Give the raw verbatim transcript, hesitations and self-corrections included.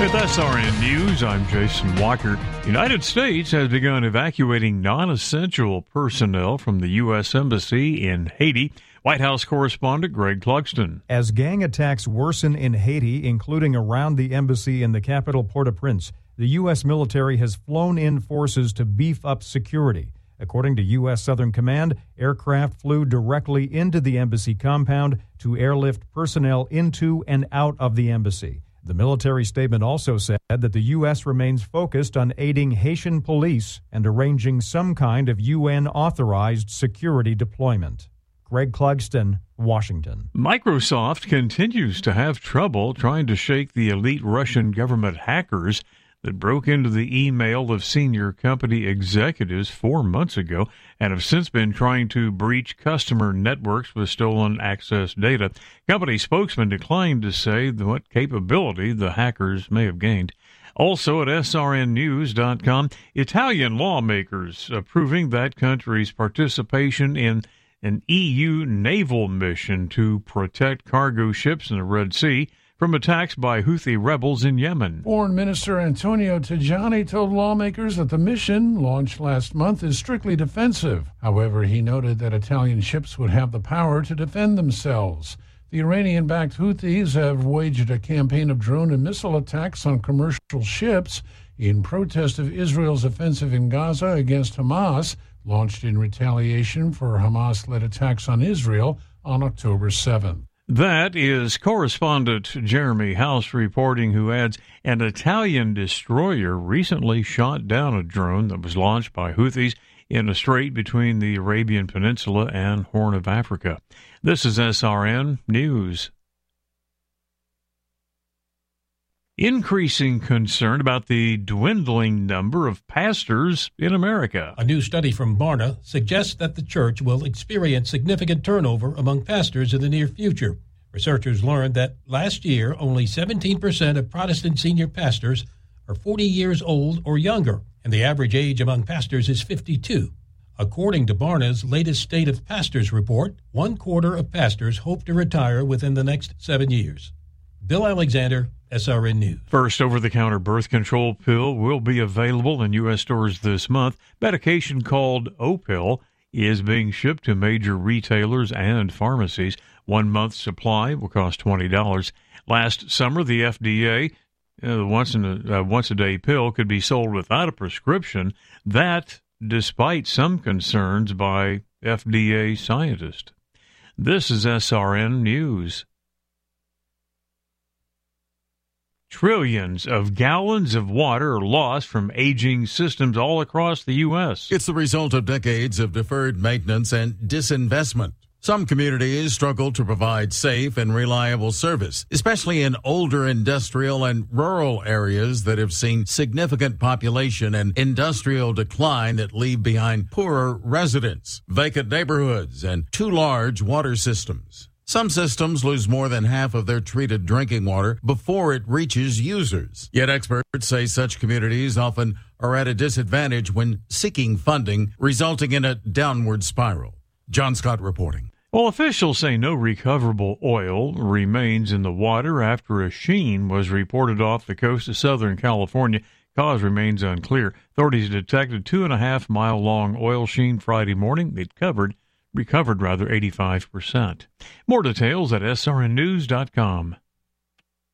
With S R N News, I'm Jason Walker. The United States has begun evacuating non-essential personnel from the U S. Embassy in Haiti. White House correspondent Greg Clugston. As gang attacks worsen in Haiti, including around the embassy in the capital Port-au-Prince, the U S military has flown in forces to beef up security. According to U S. Southern Command, aircraft flew directly into the embassy compound to airlift personnel into and out of the embassy. The military statement also said that the U S remains focused on aiding Haitian police and arranging some kind of U N-authorized security deployment. Greg Clugston, Washington. Microsoft continues to have trouble trying to shake the elite Russian government hackers that broke into the email of senior company executives four months ago and have since been trying to breach customer networks with stolen access data. Company spokesman declined to say what capability the hackers may have gained. Also at S R N news dot com, Italian lawmakers approving that country's participation in an E U naval mission to protect cargo ships in the Red Sea from attacks by Houthi rebels in Yemen. Foreign Minister Antonio Tajani told lawmakers that the mission, launched last month, is strictly defensive. However, he noted that Italian ships would have the power to defend themselves. The Iranian-backed Houthis have waged a campaign of drone and missile attacks on commercial ships in protest of Israel's offensive in Gaza against Hamas, launched in retaliation for Hamas-led attacks on Israel on October seventh. That is correspondent Jeremy House reporting, who adds, an Italian destroyer recently shot down a drone that was launched by Houthis in a strait between the Arabian Peninsula and Horn of Africa. This is S R N News. Increasing concern about the dwindling number of pastors in America. A new study from Barna suggests that the church will experience significant turnover among pastors in the near future. Researchers learned that last year, only seventeen percent of Protestant senior pastors are forty years old or younger, and the average age among pastors is fifty-two. According to Barna's latest State of Pastors report, one quarter of pastors hope to retire within the next seven years. Bill Alexander, S R N News. First over-the-counter birth control pill will be available in U S stores this month. Medication called Opill is being shipped to major retailers and pharmacies. One month's supply will cost twenty dollars. Last summer, the F D A, uh, the once in a, uh, once-a-day pill could be sold without a prescription. That, despite some concerns by F D A scientists. This is S R N News. Trillions of gallons of water are lost from aging systems all across the U S. It's the result of decades of deferred maintenance and disinvestment. Some communities struggle to provide safe and reliable service, especially in older industrial and rural areas that have seen significant population and industrial decline that leave behind poorer residents, vacant neighborhoods, and too large water systems. Some systems lose more than half of their treated drinking water before it reaches users. Yet experts say such communities often are at a disadvantage when seeking funding, resulting in a downward spiral. John Scott reporting. Well, officials say no recoverable oil remains in the water after a sheen was reported off the coast of Southern California. Cause remains unclear. Authorities detected two and a half mile long oil sheen Friday morning. It covered recovered rather eighty-five percent. More details at S R N news dot com.